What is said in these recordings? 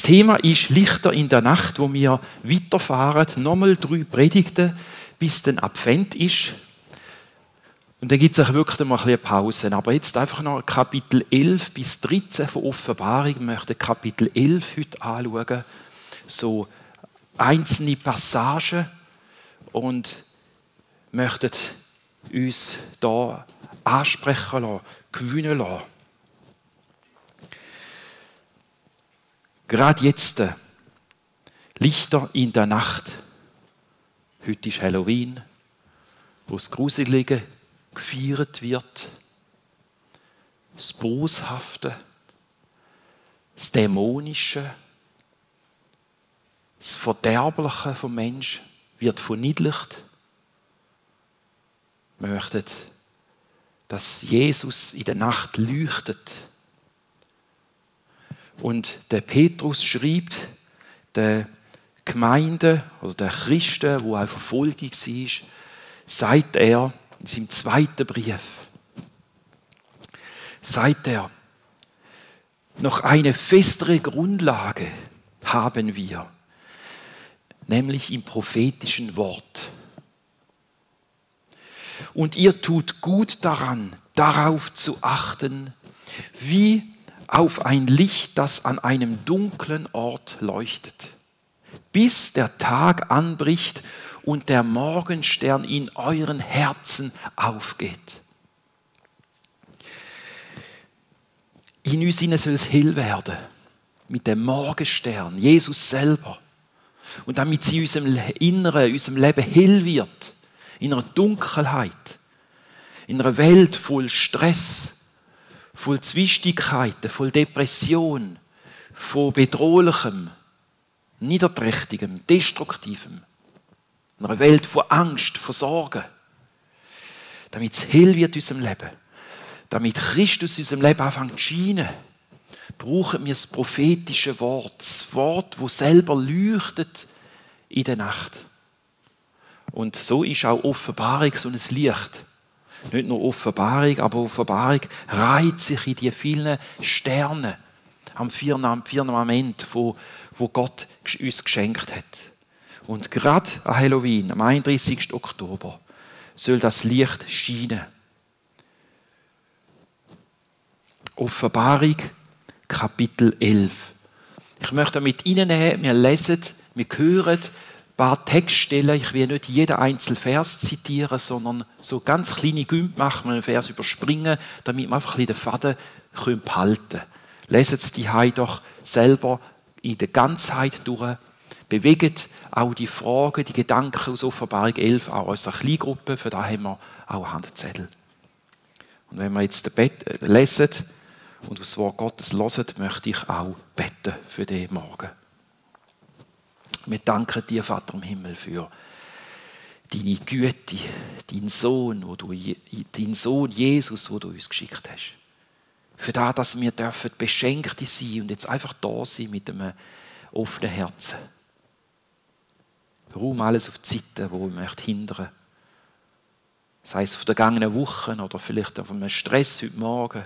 Das Thema ist Lichter in der Nacht, wo wir weiterfahren. Nochmal 3 Predigten, bis dann Advent ist. Und dann gibt es auch wirklich mal ein bisschen Pause. Aber jetzt einfach noch Kapitel 11 bis 13 von Offenbarung. Wir möchten Kapitel 11 heute anschauen. So einzelne Passagen. Und möchten uns da ansprechen lassen, gewinnen lassen. Gerade jetzt, Lichter in der Nacht. Heute ist Halloween, wo das Gruselige gefeiert wird. Das Boshafte, das Dämonische, das Verderbliche vom Menschen wird verniedlicht. Wir möchten, dass Jesus in der Nacht leuchtet. Und der Petrus schreibt der Gemeinde oder der Christen, wo auch Verfolgung war, sagt er in seinem 2. Brief, sagt er, noch eine festere Grundlage haben wir, nämlich im prophetischen Wort. Und ihr tut gut daran, darauf zu achten, wie auf ein Licht, das an einem dunklen Ort leuchtet, bis der Tag anbricht und der Morgenstern in euren Herzen aufgeht. In uns soll es hell werden, mit dem Morgenstern, Jesus selber. Und damit sie in unserem Inneren, in unserem Leben hell wird, in einer Dunkelheit, in einer Welt voll Stress, voll Zwistigkeiten, voll Depression, voll Bedrohlichem, Niederträchtigem, Destruktivem. In einer Welt von Angst, von Sorgen. Damit es hell wird in unserem Leben, damit Christus in unserem Leben anfängt zu scheinen, brauchen wir das prophetische Wort. Das Wort, das selber leuchtet in der Nacht. Und so ist auch Offenbarung so ein Licht. Nicht nur Offenbarung, aber Offenbarung reiht sich in die vielen Sterne am Firmament, wo Gott uns geschenkt hat. Und gerade an Halloween, am 31. Oktober, soll das Licht scheinen. Offenbarung, Kapitel 11. Ich möchte mit Ihnen nehmen, wir lesen, wir hören ein paar Textstellen. Ich will nicht jeden einzelnen Vers zitieren, sondern so ganz kleine Gümp machen, einen Vers überspringen, damit wir einfach ein bisschen den Faden behalten können. Lesen Sie die Hause doch selber in der Ganzheit durch. Bewegt auch die Fragen, die Gedanken aus Offenbarung 11 auch unserer Kleingruppe. Für das haben wir auch Handzettel. Und wenn wir jetzt lesen und das Wort Gottes hören, möchte ich auch beten für den Morgen. Wir danken dir, Vater im Himmel, für deine Güte, deinen Sohn Jesus, den du uns geschickt hast. Für das, dass wir Beschenkte sein dürfen und jetzt einfach da sein mit einem offenen Herzen. Raum alles auf die Seite, wo ich hindern möchte. Sei es auf der vergangenen Woche oder vielleicht auf einem Stress heute Morgen.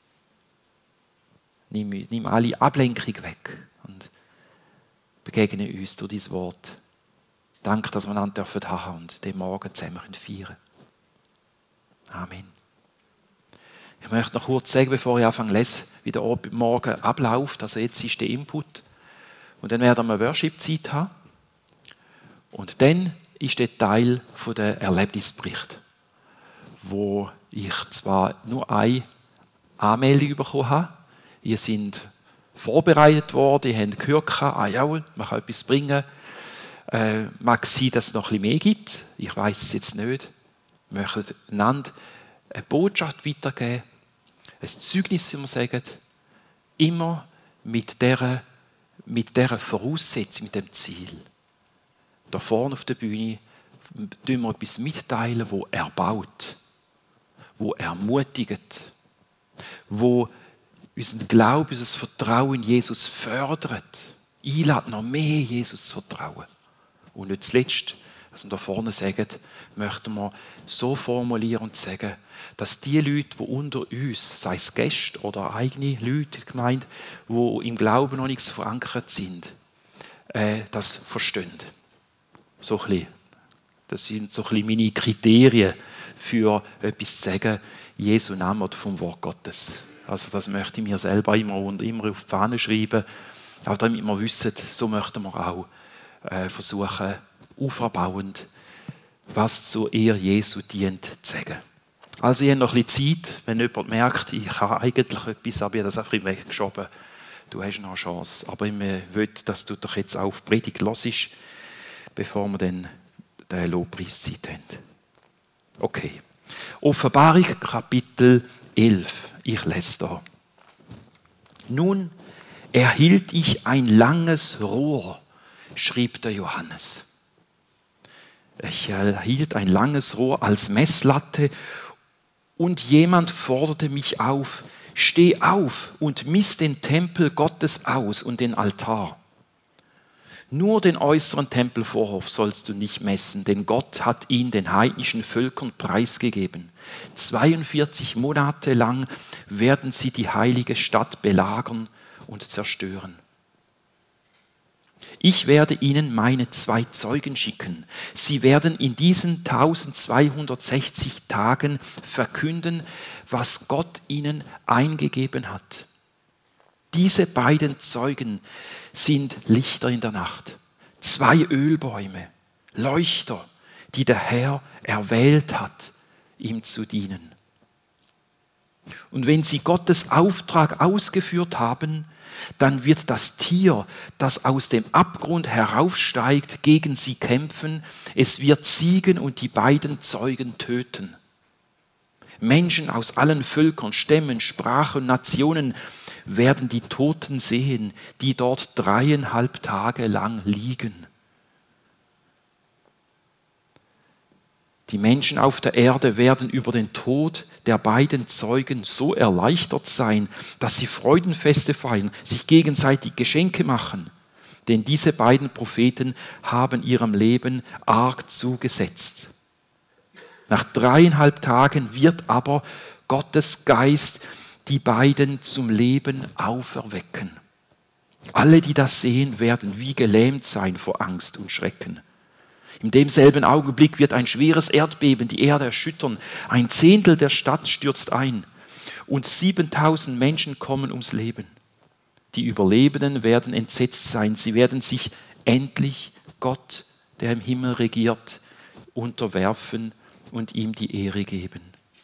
Nimm alle Ablenkung weg und begegne uns durch dein Wort. Danke, dass wir einander haben und den Morgen zusammen feiern können. Amen. Ich möchte noch kurz sagen, bevor ich anfange zu lesen, wie der Morgen abläuft. Also jetzt ist der Input. Und dann werden wir eine Worship-Zeit haben. Und dann ist der Teil der Erlebnisbericht, wo ich zwar nur eine Anmeldung bekommen habe. Ihr seid vorbereitet worden, ihr habt gehört, jawohl, man kann etwas bringen. Mag sein, dass es noch ein bisschen mehr gibt. Ich weiss es jetzt nicht. Wir möchten einander eine Botschaft weitergeben, ein Zeugnis, wie wir sagen, immer mit dieser Voraussetzung, mit dem Ziel. Da vorne auf der Bühne tun wir etwas mitteilen, das erbaut, das ermutigt, wo unseren Glauben, unser Vertrauen in Jesus fördert, einlädt, noch mehr Jesus zu vertrauen. Und nicht zuletzt was wir da vorne sagen, möchten wir so formulieren und sagen, dass die Leute, die unter uns, sei es Gäste oder eigene Leute gemeint, die im Glauben noch nicht so verankert sind, das verstehen. So ein bisschen. Das sind so ein bisschen meine Kriterien für etwas zu sagen, Jesu Name vom Wort Gottes. Also das möchte ich mir selber immer auf die Fahne schreiben, auch damit wir wissen, so möchten wir auch versuchen, auferbauend, was zur Ehre Jesu dient, zu sagen. Also ich habe noch ein bisschen Zeit, wenn jemand merkt, ich habe eigentlich etwas, aber ich habe das einfach weggeschoben. Du hast noch eine Chance. Aber ich will, dass du doch jetzt auch auf die Predigt hörst, bevor wir dann die Lobpreiszeit haben. Okay. Offenbarung, Kapitel 11. Ich lese da. Nun erhielt ich ein langes Rohr, schrieb der Johannes. Ich erhielt ein langes Rohr als Messlatte und jemand forderte mich auf, steh auf und miss den Tempel Gottes aus und den Altar. Nur den äußeren Tempelvorhof sollst du nicht messen, denn Gott hat ihn den heidnischen Völkern preisgegeben. 42 Monate lang werden sie die heilige Stadt belagern und zerstören. Ich werde ihnen meine 2 Zeugen schicken. Sie werden in diesen 1260 Tagen verkünden, was Gott ihnen eingegeben hat. Diese beiden Zeugen sind Lichter in der Nacht, 2 Ölbäume, Leuchter, die der Herr erwählt hat, ihm zu dienen. Und wenn sie Gottes Auftrag ausgeführt haben, dann wird das Tier, das aus dem Abgrund heraufsteigt, gegen sie kämpfen. Es wird siegen und die beiden Zeugen töten. Menschen aus allen Völkern, Stämmen, Sprachen und Nationen werden die Toten sehen, die dort 3,5 Tage lang liegen. Die Menschen auf der Erde werden über den Tod der beiden Zeugen so erleichtert sein, dass sie Freudenfeste feiern, sich gegenseitig Geschenke machen. Denn diese beiden Propheten haben ihrem Leben arg zugesetzt. Nach 3,5 Tagen wird aber Gottes Geist die beiden zum Leben auferwecken. Alle, die das sehen, werden wie gelähmt sein vor Angst und Schrecken. In demselben Augenblick wird ein schweres Erdbeben die Erde erschüttern. 1/10 der Stadt stürzt ein und 7.000 Menschen kommen ums Leben. Die Überlebenden werden entsetzt sein. Sie werden sich endlich Gott, der im Himmel regiert, unterwerfen und ihm die Ehre geben.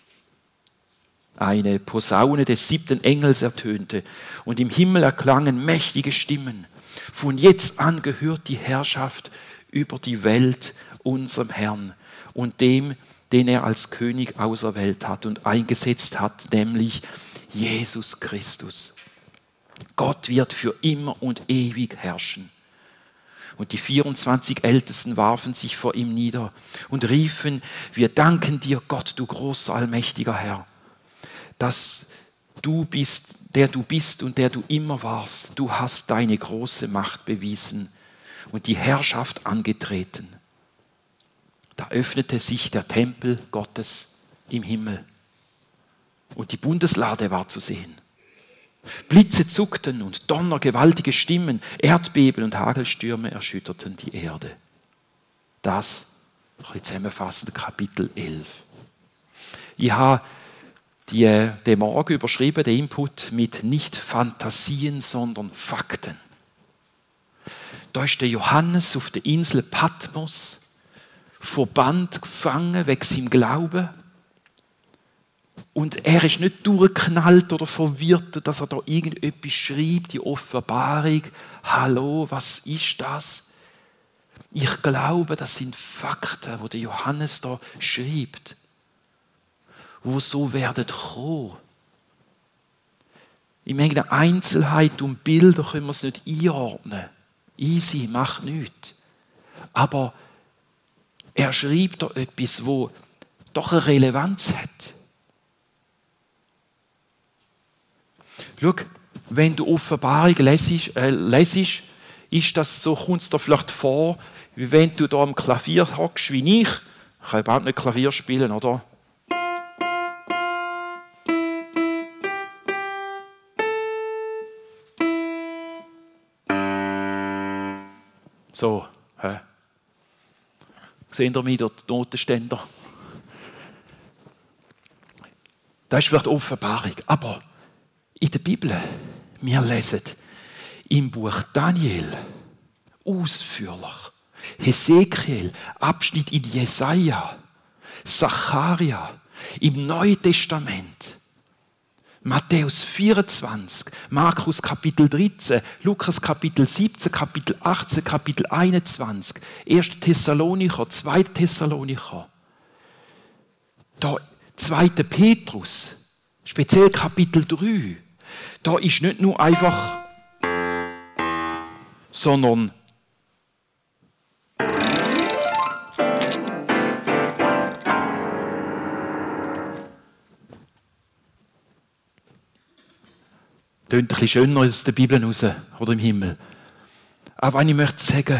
Eine Posaune des 7. Engels ertönte und im Himmel erklangen mächtige Stimmen. Von jetzt an gehört die Herrschaft über die Welt unserem Herrn und dem, den er als König auserwählt hat und eingesetzt hat, nämlich Jesus Christus. Gott wird für immer und ewig herrschen. Und die 24 Ältesten warfen sich vor ihm nieder und riefen, wir danken dir, Gott, du großer, allmächtiger Herr, dass du bist, der du bist und der du immer warst. Du hast deine große Macht bewiesen und die Herrschaft angetreten. Da öffnete sich der Tempel Gottes im Himmel und die Bundeslade war zu sehen. Blitze zuckten und Donner, gewaltige Stimmen, Erdbeben und Hagelstürme erschütterten die Erde. Das, ein bisschen zusammenfassend, Kapitel 11. Ich habe den Morgen überschrieben, den Input, mit nicht Fantasien, sondern Fakten. Da ist der Johannes auf der Insel Patmos, verbannt, gefangen wegen seinem Glauben. Und er ist nicht durchgeknallt oder verwirrt, dass er da irgendetwas schreibt, die Offenbarung. Hallo, was ist das? Ich glaube, das sind Fakten, die der Johannes da schreibt, wo so werden kommen. In irgendeiner Einzelheit und Bilder können wir es nicht einordnen. Easy, macht nichts. Aber er schreibt da etwas, wo doch eine Relevanz hat. Schau, wenn du Offenbarung lesest, ist das so, kommt es dir vielleicht vor, wie wenn du da am Klavier hockst wie ich. Ich kann überhaupt nicht Klavier spielen, oder? So, hä? Seht ihr mich dort, die Notenständer? Das ist vielleicht Offenbarung. Aber in der Bibel, wir lesen im Buch Daniel ausführlich, Hesekiel, Abschnitt in Jesaja, Zacharia, im Neuen Testament, Matthäus 24, Markus Kapitel 13, Lukas Kapitel 17, Kapitel 18, Kapitel 21, 1. Thessalonicher, 2. Thessalonicher. Da 2. Petrus, speziell Kapitel 3. Da ist nicht nur einfach, sondern tönt ein bisschen schöner aus der Bibel raus oder im Himmel. Aber ich möchte sagen,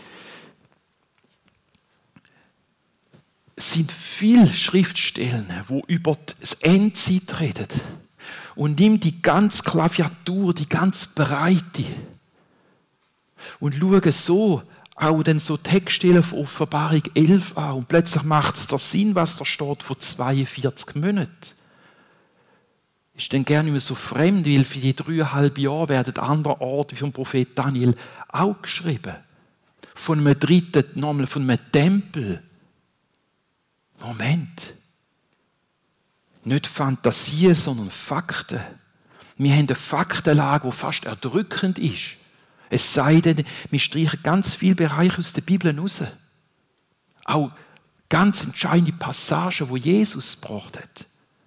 es sind viele Schriftstellen, die über das Endzeit reden. Und nimm die ganze Klaviatur, die ganze Breite und schaue so auch dann so Textstellen von Offenbarung 11 an. Und plötzlich macht es der Sinn, was da steht, von 42 Monaten. Ist dann gerne nicht mehr so fremd, weil für die 3,5 Jahre werden andere Orte wie vom Prophet Daniel auch geschrieben. Von einem dritten, nochmal von einem Tempel. Moment. Nicht Fantasien, sondern Fakten. Wir haben eine Faktenlage, die fast erdrückend ist. Es sei denn, wir streichen ganz viele Bereiche aus der Bibel raus. Auch ganz entscheidende Passagen, die Jesus gebracht hat.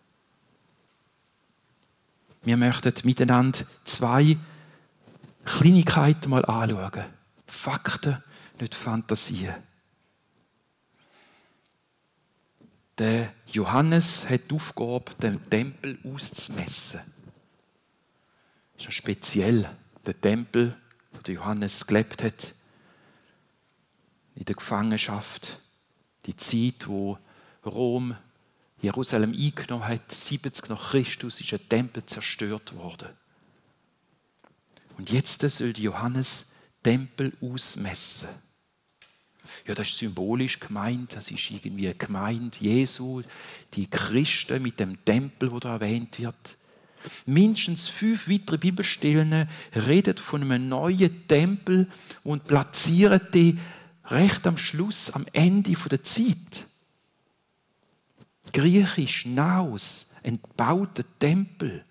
Wir möchten miteinander 2 Kleinigkeiten mal anschauen. Fakten, nicht Fantasien. Der Johannes hat die Aufgabe, den Tempel auszumessen. Das ist ja speziell, der Tempel, wo der Johannes gelebt hat, in der Gefangenschaft, die Zeit, wo Rom Jerusalem eingenommen hat, 70 nach Christus, ist ein Tempel zerstört worden. Und jetzt soll Johannes Tempel ausmessen. Ja, das ist symbolisch gemeint, das ist irgendwie gemeint, Jesu, die Christen mit dem Tempel, wo da erwähnt wird. Mindestens 5 weitere Bibelstellen reden von einem neuen Tempel und platzieren die recht am Schluss, am Ende der Zeit. Griechisch Naos, entbauter Tempel.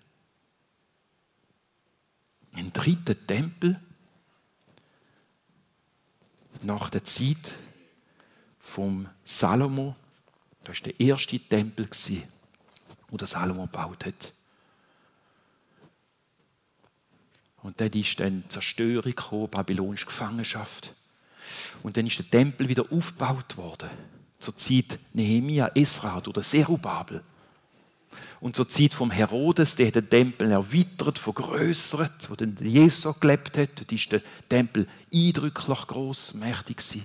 Ein 3. Tempel nach der Zeit vom Salomo. Das war der erste Tempel, den der Salomo gebaut hat. Und dann ist dann Zerstörung gekommen, babylonische Gefangenschaft. Und dann ist der Tempel wieder aufgebaut worden. Zur Zeit Nehemia, Esra oder Zerubabel. Und zur Zeit vom Herodes, der hat den Tempel erweitert, vergrößert, wo dann Jesus gelebt hat. Dort ist der Tempel eindrücklich gross, mächtig gewesen.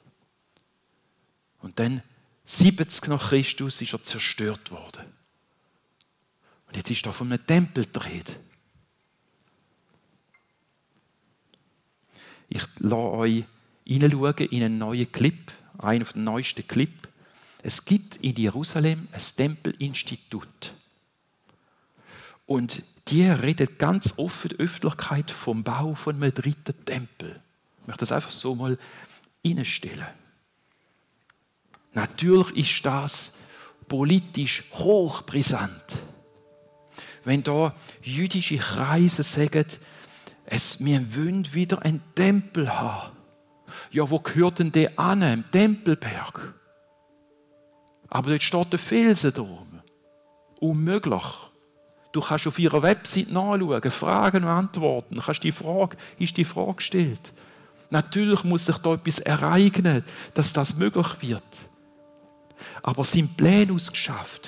Und dann 70 nach Christus ist er zerstört worden. Und jetzt ist da von einem Tempel die Rede. Ich lasse euch hineinschauen in einen neuen Clip, einen der neuesten Clips. Es gibt in Jerusalem ein Tempelinstitut. Und die redet ganz offen in der Öffentlichkeit vom Bau von einem 3. Tempel. Ich möchte das einfach so mal hineinstellen. Natürlich ist das politisch hochbrisant. Wenn da jüdische Kreise sagen, wir wollen wieder einen Tempel haben. Ja, wo gehört denn der an? Im Tempelberg. Aber dort steht der Felsen drum. Unmöglich. Du kannst auf ihrer Website nachschauen, Fragen und Antworten. Ist die Frage gestellt. Natürlich muss sich da etwas ereignen, dass das möglich wird. Aber es sind Pläne ausgeschafft,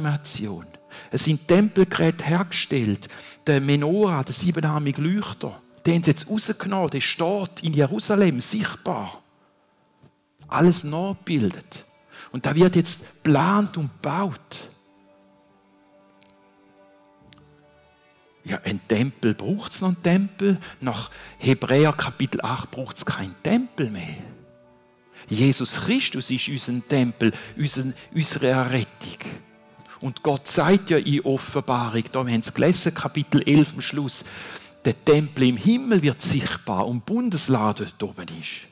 3D-Animation. Es sind Tempelgeräte hergestellt, der Menora, der 7-armige Leuchter, Den haben sie jetzt rausgenommen, der steht in Jerusalem, sichtbar. Alles nachgebildet. Und da wird jetzt geplant und gebaut. Ja, ein Tempel, braucht es noch einen Tempel? Nach Hebräer Kapitel 8 braucht es keinen Tempel mehr. Jesus Christus ist unser Tempel, unsere Errettung. Und Gott sagt ja in Offenbarung, da haben wir es gelesen, Kapitel 11 am Schluss, der Tempel im Himmel wird sichtbar und Bundeslade dort oben ist.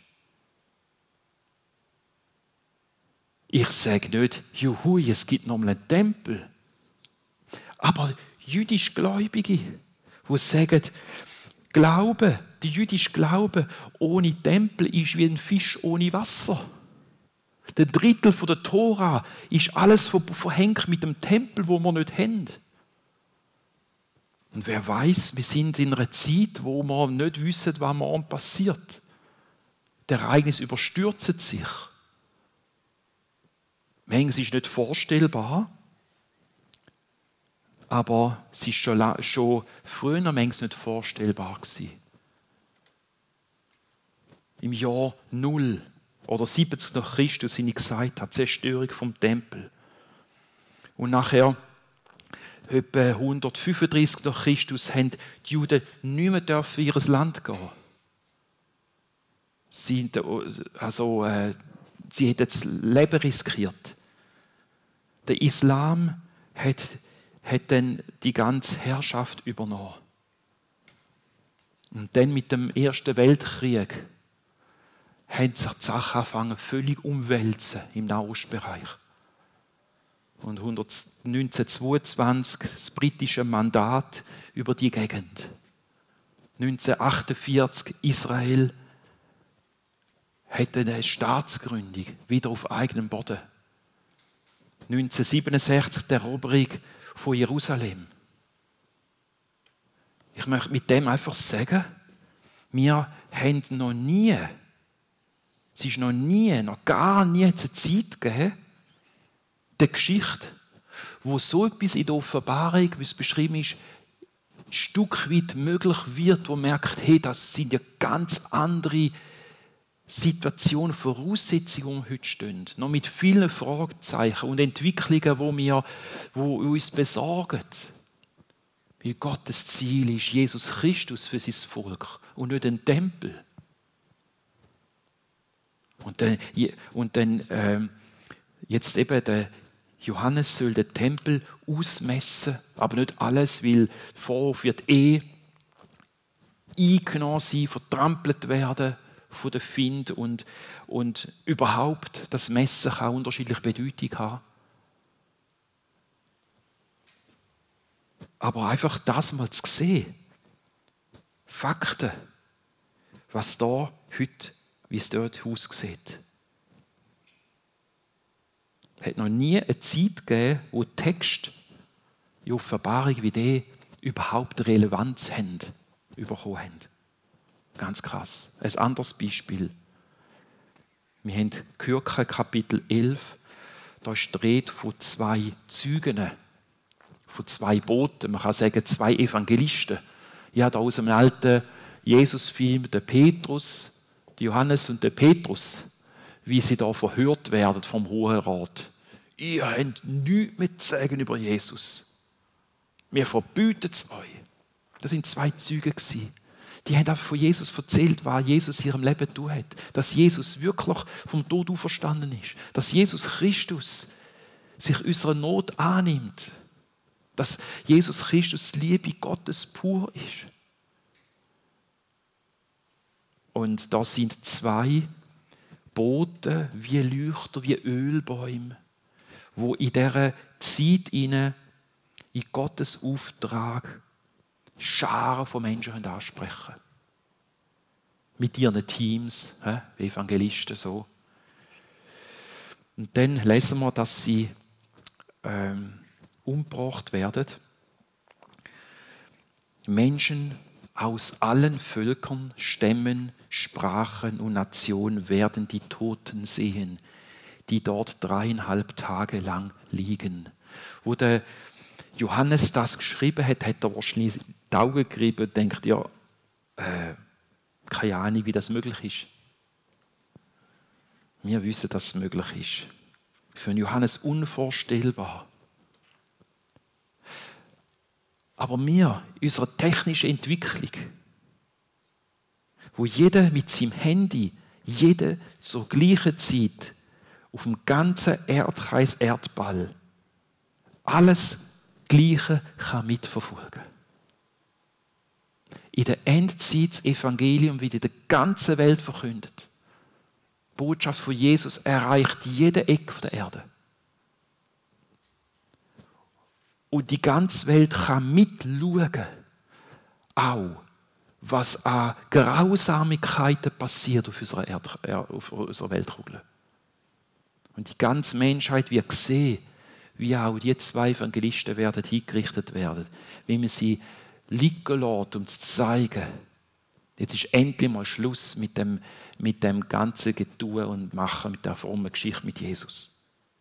Ich sage nicht, juhu, es gibt noch mal einen Tempel. Aber jüdisch Gläubige, die sagen, Glaube, die jüdische Glaube ohne Tempel ist wie ein Fisch ohne Wasser. Der Drittel von der Tora ist alles verhängt mit dem Tempel, wo wir nicht haben. Und wer weiß, wir sind in einer Zeit, wo wir nicht wissen, was morgen passiert. Die Ereignisse überstürzen sich. Manches ist nicht vorstellbar, aber es war schon früher manches nicht vorstellbar gewesen. Im Jahr 0 oder 70 nach Christus, wie ich gesagt habe, Zerstörung vom Tempel. Und nachher, etwa 135 nach Christus, haben die Juden nicht mehr dürfen in ihr Land gehen. Sie hätten das Leben riskiert. Der Islam hat dann die ganze Herrschaft übernommen. Und dann mit dem Ersten Weltkrieg haben sich die Sachen angefangen völlig umwälzen im Nahostbereich. Und 1922 das britische Mandat über die Gegend. 1948 Israel hatte eine Staatsgründung wieder auf eigenem Boden. 1967 die Eroberung von Jerusalem. Ich möchte mit dem einfach sagen, wir haben noch nie, es ist noch gar nie eine Zeit gegeben, der Geschichte, wo so etwas in der Offenbarung, wie es beschrieben ist, ein Stück weit möglich wird, wo man merkt, hey, das sind ja ganz andere Situationen, Voraussetzungen, die heute stehen. Noch mit vielen Fragezeichen und Entwicklungen, die uns besorgen. Weil Gottes Ziel ist Jesus Christus für sein Volk und nicht ein Tempel. Und dann jetzt eben der Johannes soll den Tempel ausmessen, aber nicht alles, weil der Vorhof wird eingenommen sein, vertrampelt werden von den Find und überhaupt das Messen kann unterschiedliche Bedeutung haben. Aber einfach das mal zu sehen, Fakten, was da heute, wie es dort aussieht. Es hat noch nie eine Zeit gegeben, wo Text in Offenbarung wie die überhaupt Relevanz bekommen haben. Ganz krass. Ein anderes Beispiel. Wir haben Kürke, Kapitel 11. Da ist die Rede von 2 Zeugen, von 2 Boten. Man kann sagen, 2 Evangelisten. Ja, da aus einem alten Jesus-Film, der Petrus, der Johannes und der Petrus, wie sie da verhört werden vom Hohen Rat. Ihr habt nichts mehr zu sagen über Jesus. Wir verbieten es euch. Das sind 2 Zeugen gewesen. Die haben einfach von Jesus erzählt, was Jesus in ihrem Leben tun hat. Dass Jesus wirklich vom Tod auferstanden ist. Dass Jesus Christus sich unserer Not annimmt. Dass Jesus Christus die Liebe Gottes pur ist. Und da sind 2 Boten wie Leuchter, wie Ölbäume, wo in dieser Zeit in Gottes Auftrag Scharen von Menschen ansprechen. Mit ihren Teams, wie Evangelisten so. Und dann lesen wir, dass sie umgebracht werden. Menschen aus allen Völkern, Stämmen, Sprachen und Nationen werden die Toten sehen, die dort 3,5 Tage lang liegen. Wo der Johannes das geschrieben hat, hat er wahrscheinlich die Augen gerieben und denkt, ja, keine Ahnung, wie das möglich ist. Wir wissen, dass es möglich ist. Für Johannes unvorstellbar. Aber wir, unsere technische Entwicklung, wo jeder mit seinem Handy, jeder zur gleichen Zeit auf dem ganzen Erdkreis Erdball alles Gleiche kann mitverfolgen. In der Endzeit das Evangelium wird in der ganzen Welt verkündet. Die Botschaft von Jesus erreicht jede Ecke der Erde. Und die ganze Welt kann mitschauen, auch was an Grausamkeiten passiert auf unserer Weltkugel. Und die ganze Menschheit wird sehen, wie auch die 2 Evangelisten werden hingerichtet werden, wie man sie liegen lässt, um zu zeigen, jetzt ist endlich mal Schluss mit dem ganzen Getue und Machen, mit der frommen Geschichte mit Jesus.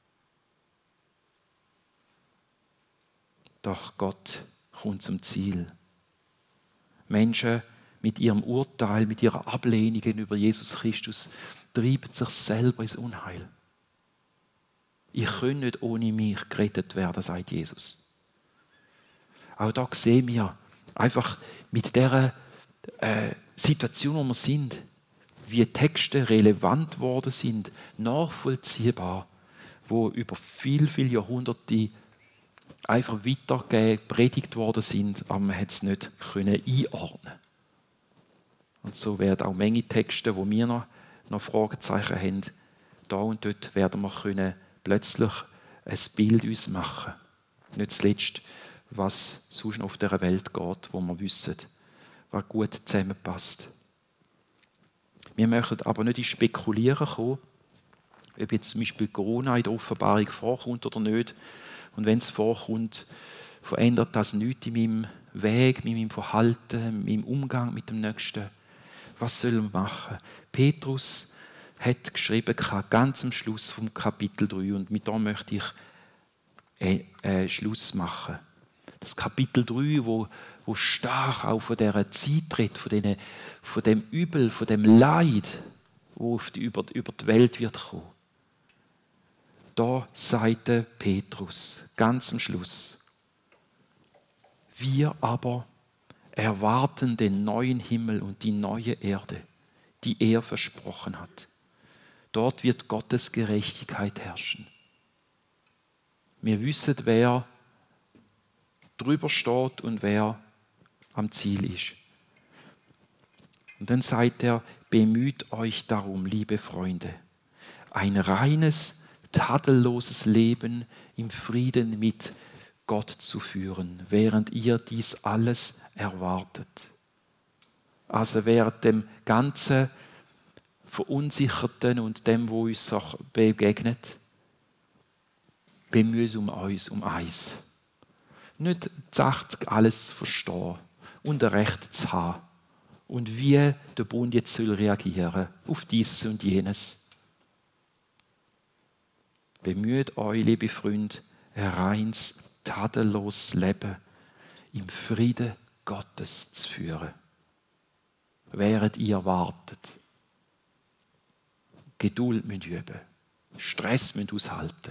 Doch Gott kommt zum Ziel. Menschen mit ihrem Urteil, mit ihrer Ablehnung gegenüber Jesus Christus treiben sich selber ins Unheil. Ich kann nicht ohne mich gerettet werden, sagt Jesus. Auch da sehen wir einfach mit dieser Situation, wo wir sind, wie Texte relevant geworden sind, nachvollziehbar, wo über viele Jahrhunderte einfach weitergegeben, predigt worden sind, aber man hat es nicht einordnen. Und so werden auch Menge Texte, wo wir noch Fragezeichen haben, da und dort werden wir plötzlich ein Bild uns machen. Nicht zuletzt, was sonst auf dieser Welt geht, wo wir wissen, was gut zusammenpasst. Wir möchten aber nicht ins Spekulieren kommen, ob jetzt zum Beispiel Corona in der Offenbarung vorkommt oder nicht. Und wenn es vorkommt, verändert das nichts in meinem Weg, in meinem Verhalten, in meinem Umgang mit dem Nächsten. Was soll man machen? Petrus hat geschrieben, ganz am Schluss vom Kapitel 3, und mit dem möchte ich Schluss machen. Das Kapitel 3, wo stark auch von dieser Zeit redet, von dem Übel, von dem Leid, wo über die Welt wird kommen. Da sagte Petrus ganz am Schluss: Wir aber erwarten den neuen Himmel und die neue Erde, die er versprochen hat. Dort wird Gottes Gerechtigkeit herrschen. Wir wissen, wer drüber steht und wer am Ziel ist. Und dann sagt er: Bemüht euch darum, liebe Freunde, ein reines, tadelloses Leben im Frieden mit Gott zu führen, während ihr dies alles erwartet. Also während dem ganzen Verunsicherten und dem, wo uns auch begegnet, bemüht uns um eins. Nicht zacht alles zu verstehen und ein Recht zu haben. Und wie der Bund jetzt soll reagieren auf dies und jenes. Bemüht euch, liebe Freunde, ein reines, tadelloses Leben im Frieden Gottes zu führen, während ihr wartet. Geduld müsst ihr üben, Stress müsst ihr aushalten.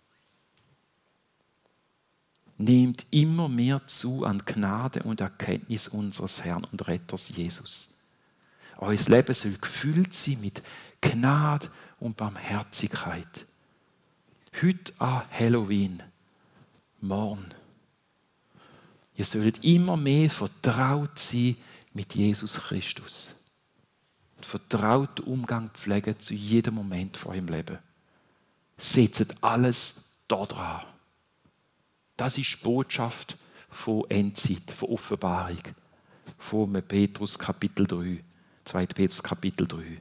Nehmt immer mehr zu an Gnade und Erkenntnis unseres Herrn und Retters Jesus. Euer Leben soll gefüllt sein mit Gnade und Barmherzigkeit. Heute an Halloween, morgen. Ihr sollt immer mehr vertraut sein mit Jesus Christus. Vertrauten Umgang pflegen zu jedem Moment von eurem Leben. Setzt alles da dran. Das ist die Botschaft von Endzeit, von Offenbarung, von Petrus Kapitel 3, 2. Petrus Kapitel 3.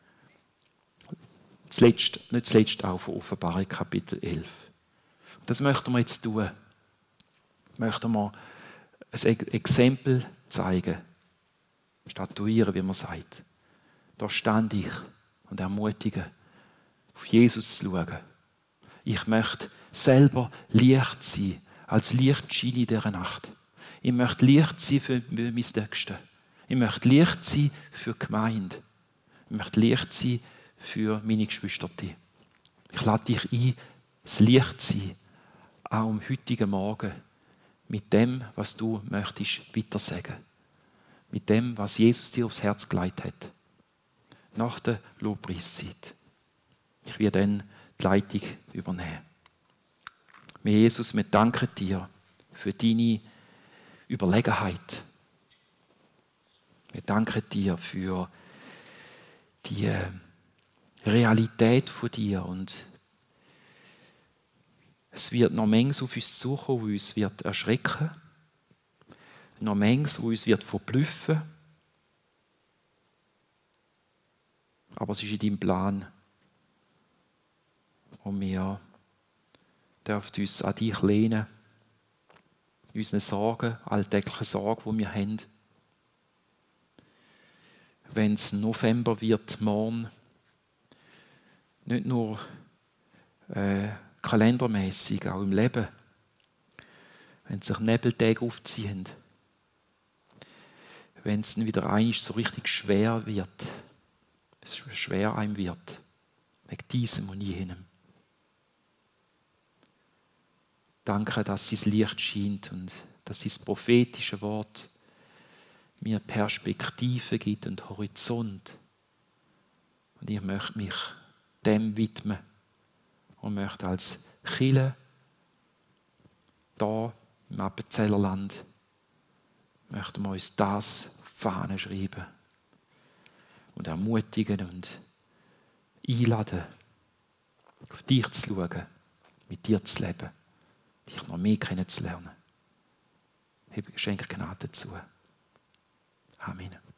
Nicht zuletzt auch von Offenbarung Kapitel 11. Und das möchten wir jetzt tun. Möchten wir ein Exempel zeigen, statuieren, wie man sagt. Da stand ich und ermutige, auf Jesus zu schauen. Ich möchte selber Licht sein, als Lichtschein in dieser Nacht. Ich möchte Licht sein für mein Nächstes. Ich möchte Licht sein für die Gemeinde. Ich möchte Licht sein für meine Geschwister. Ich lade dich ein, das Licht zu sein, auch am heutigen Morgen, mit dem, was du möchtest weitersagen. Mit dem, was Jesus dir aufs Herz gelegt hat. Nach der Lobpreiszeit. Ich werde dann die Leitung übernehmen. Mein Jesus, wir danken dir für deine Überlegenheit. Wir danken dir für die Realität von dir und es wird noch manches auf uns zukommen, was uns wird erschrecken, noch manches, was uns wird verblüffen. Aber es ist in deinem Plan. Und wir dürfen uns an dich lehnen, unsere Sorgen, alltägliche Sorgen, die wir haben. Wenn es November wird, morgen, nicht nur kalendermäßig, auch im Leben, wenn sich Nebeltage aufziehen, wenn es dann wieder einmal so richtig schwer wird, es schwer einem wird, wegen diesem und jenem. Danke, dass sein Licht scheint und dass sein prophetische Wort mir Perspektive gibt und Horizont. Und ich möchte mich dem widmen und möchte als Kirche hier im Appenzellerland möchten wir uns das auf die Fahne schreiben und ermutigen und einladen, auf dich zu schauen, mit dir zu leben, dich noch mehr kennenzulernen. Schenke Gnade dazu. Amen.